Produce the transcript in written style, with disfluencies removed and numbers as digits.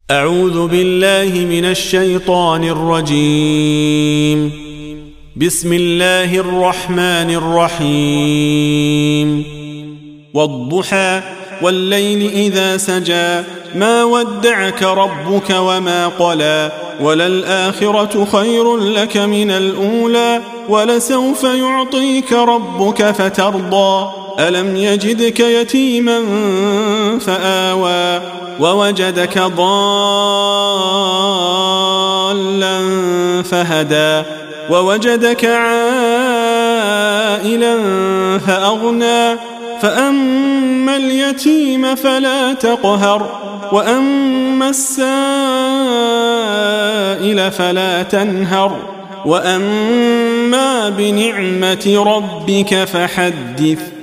أعوذ بالله من الشيطان الرجيم. بسم الله الرحمن الرحيم. والضحى والليل إذا سجى ما ودعك ربك وما قلى وللآخرة خير لك من الأولى ولسوف يعطيك ربك فترضى ألم يجدك يتيما فآوى ووجدك ضالا فهدى ووجدك عائلا فأغنى فأما اليتيم فلا تقهر وأما السائل فلا تنهر وأما بنعمة ربك فحدث.